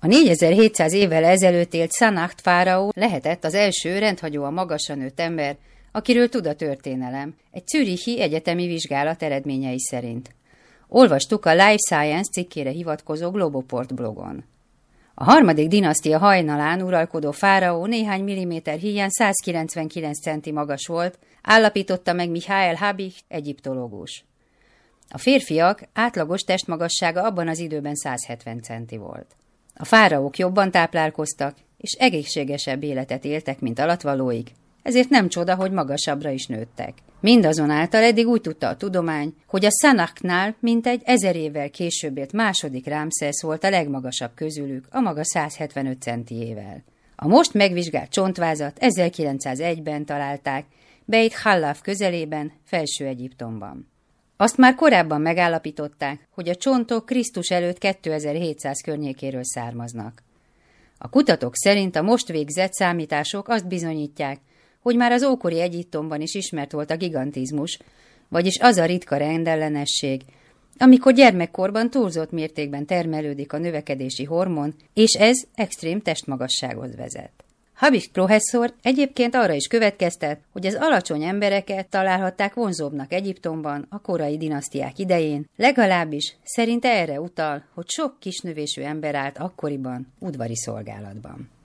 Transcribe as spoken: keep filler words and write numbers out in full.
A négyezer-hétszáz évvel ezelőtt élt Sanacht fáraó lehetett az első rendhagyóan magasan nőtt ember, akiről tud a történelem, egy zürichi egyetemi vizsgálat eredményei szerint. Olvastuk a Life Science cikkére hivatkozó Globoport blogon. A harmadik dinasztia hajnalán uralkodó fáraó néhány milliméter híján százkilencvenkilenc centi magas volt, állapította meg Michael Habicht, egyiptológus. A férfiak átlagos testmagassága abban az időben száz hetven centi volt. A fáraók jobban táplálkoztak, és egészségesebb életet éltek, mint alattvalóik, ezért nem csoda, hogy magasabbra is nőttek. Mindazonáltal eddig úgy tudta a tudomány, hogy a Sanachtnál mintegy ezer évvel később élt második Rámszesz volt a legmagasabb közülük, a maga száz hetvenöt centiével. A most megvizsgált csontvázat ezerkilencszázegyben találták Beit Hallaf közelében, Felső Egyiptomban. Azt már korábban megállapították, hogy a csontok Krisztus előtt kétezer-hétszáz környékéről származnak. A kutatók szerint a most végzett számítások azt bizonyítják, hogy már az ókori Egyiptomban is ismert volt a gigantizmus, vagyis az a ritka rendellenesség, amikor gyermekkorban túlzott mértékben termelődik a növekedési hormon, és ez extrém testmagassághoz vezet. Habicht professzor egyébként arra is következtet, hogy az alacsony embereket találhatták vonzóbbnak Egyiptomban a korai dinasztiák idején, legalábbis szerinte erre utal, hogy sok kisnövésű ember állt akkoriban udvari szolgálatban.